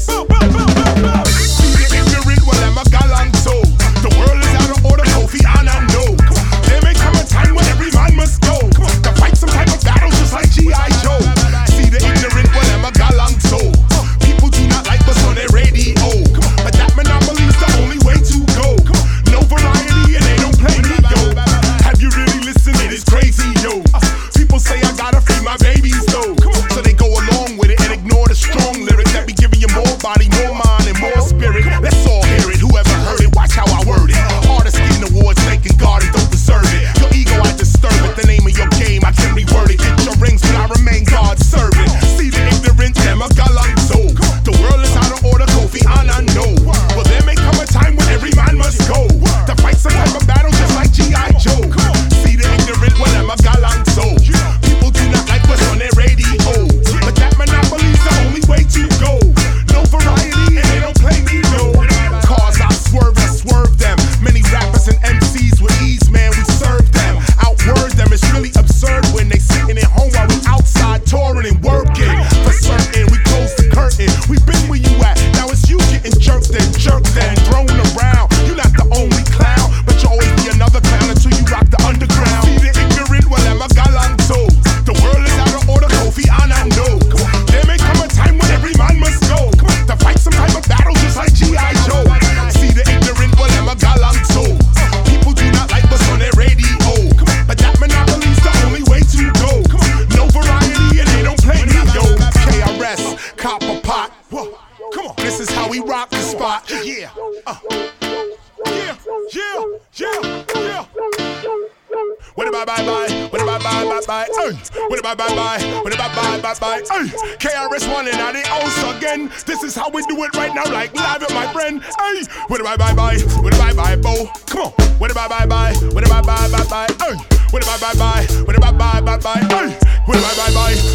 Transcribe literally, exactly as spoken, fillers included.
See the ignorant, well, I'm a gallant soul. The world is out of order, Kofi Annan, no. There may come a time when every man must go to fight some type of battle just like G I Joe. See the ignorant, well, I'm a gallant soul. People do not like us on their radio, but that monopoly's the only way to go. No variety and they don't play me, yo. Have you really listened? It is crazy, yo. People say I gotta feed my babies, though, so they go along with it and ignore the strong lyrics that be giving you more body, more mind, and more spirit. Let's all hear it, whoever heard it, watch how I word it. Artists getting awards, thanking God and don't deserve it. Your ego, I disturb it, the name of your game, I can reword it. Get your rings, but I remain God's servant. See the ignorant, them a gallant soul. The world is out of order, Kofi Annan, no. Well, there may come a time when every man must go to fight some type of battle just like G I Joe. See the ignorant, well, I'm a gallant soul. People do not like what's on their radio, but that monopoly's the only way to go. No variety and they don't play me, no. Cause I swerve, I swerve them. Many rappers and M Cs with ease, man, we serve them. Outword them, it's really absurd when they sitting at home while we outside touring and working. For certain, we close the curtain. We been where you at, now it's you getting jerked and jerked and thrown around. You're not the only clown, but you always be another clown until you rock the underground. See the ignorant, well, I'm a gallant soul. The world is out of order, Kofi Annan, no. There may come a time when every man must go to fight some type of battle just like G I Joe. See the ignorant, well, I'm a gallant soul. People do not like us on their radio, but that monopoly's the only way to go. No variety and they don't play me, yo. K R S, Copper Pot. Come on, this is how we rock the spot. Yeah, uh. yeah, yeah, yeah, yeah. What about bye bye? What about bye bye bye? Hey, what about bye bye? What about bye bye bye? Hey, K R S One and now they also again. This is how we do it right now, like live with my friend. Hey, what about bye bye? What about bye bye? Come on, what about bye bye? What about bye bye bye? Hey, what about bye bye? What about bye bye bye? Hey, what about bye bye?